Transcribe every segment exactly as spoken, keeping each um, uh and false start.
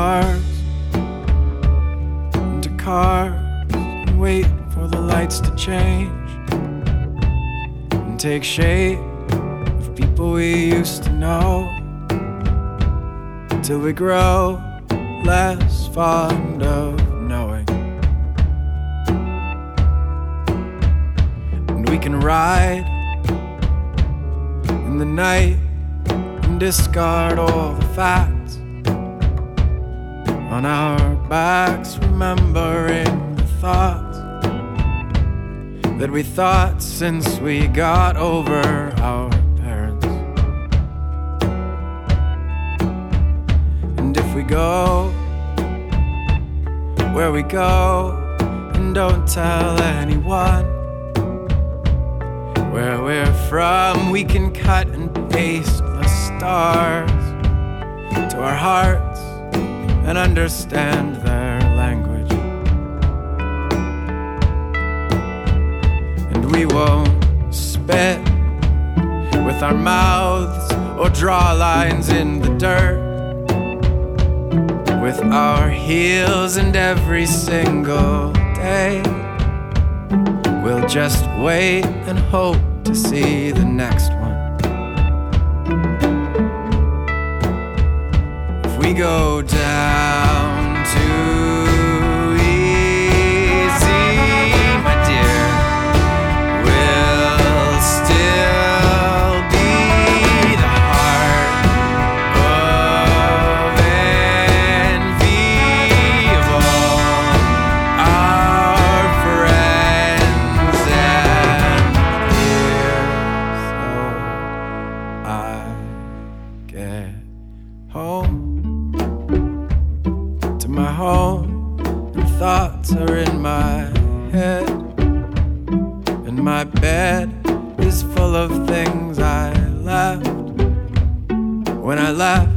cars, into cars, and wait for the lights to change and take shape of people we used to know, till we grow less fond of knowing. And we can ride in the night and discard all the facts on our backs, remembering the thoughts that we thought since we got over our parents. And if we go where we go and don't tell anyone where we're from, we can cut and paste the stars to our hearts and understand their language. And we won't spit with our mouths or draw lines in the dirt with our heels, and every single day we'll just wait and hope to see the next one. If we go down too easy, my dear, we'll still be the heart of envy of all our friends and peers. So I get home to my home, and thoughts are in my head, and my bed is full of things I left when I left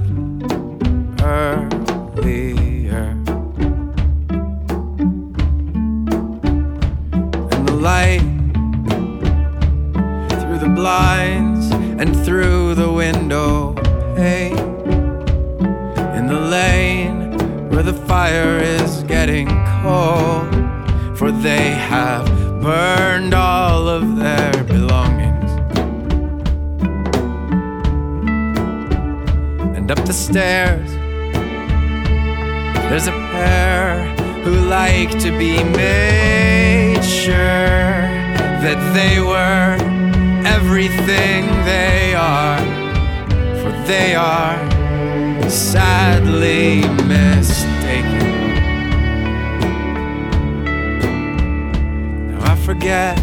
earlier. And the light through the blinds and through the window pane, in the lane where the fire is getting cold, for they have burned all of their belongings. And up the stairs there's a pair who like to be made sure that they were everything they are, for they are sadly mistaken. Now I forget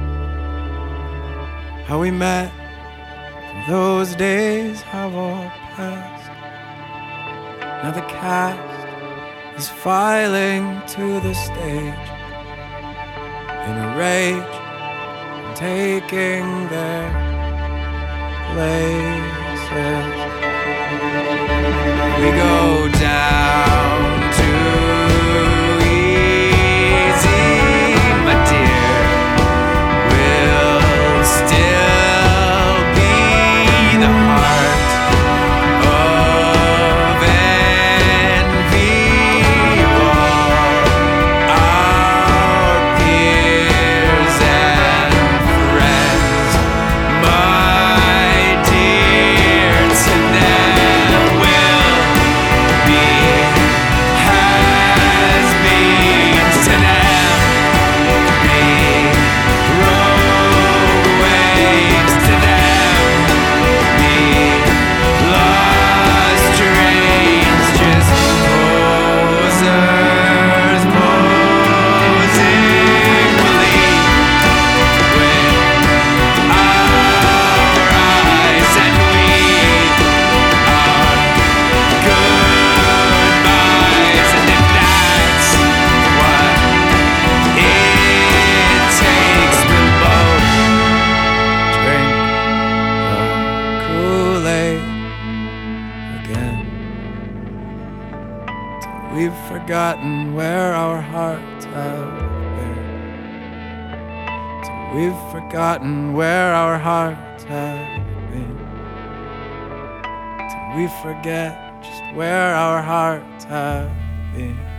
how we met, for those days have all passed. Now the cast is filing to the stage in a rage and taking their places. We go down too easy, my dear. We'll still be the heart of envy of all our peers and friends, my dear. To them will be has been, to them be roadways, to them be lost dreams, just posers posing believe with our eyes, and we are goodbyes. And if that's what it takes, we'll both drink the Kool-Aid again, till we've forgotten where our hearts have been, till we've forgotten where our hearts have been, till we forget just where our hearts have been.